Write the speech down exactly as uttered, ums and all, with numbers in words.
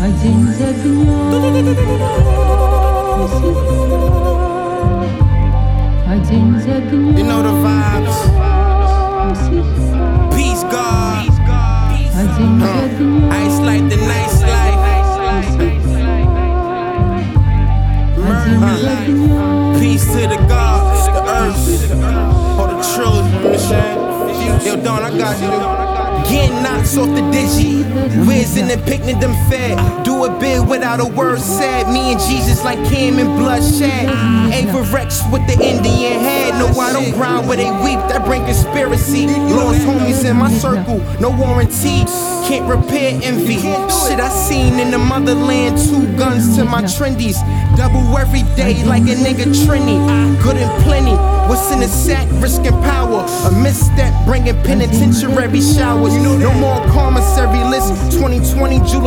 Один за днем, один за днем. You know the vibes. Peace, God. Один за днем. Ice like the nice life. Murder. Peace to the gods, the earth, for the truth. You know what I'm saying? Yo, Don, I got you. Getting knocks off the digi, Wiz in the picnic them fed. Do it big without a word said. Me and Jesus like Kim and bloodshed. Ava Rex with the Indian head. No, I don't grind where they weep, that bring conspiracy. Lost homies in my circle, no warranty. Can't repair envy. Shit I seen in the motherland, two guns to my trendies. Double every day like a nigga Trini. Good and plenty. What's in the sack, risking power. A misstep, bringing penitentiary showers. No more commissary list. twenty twenty July.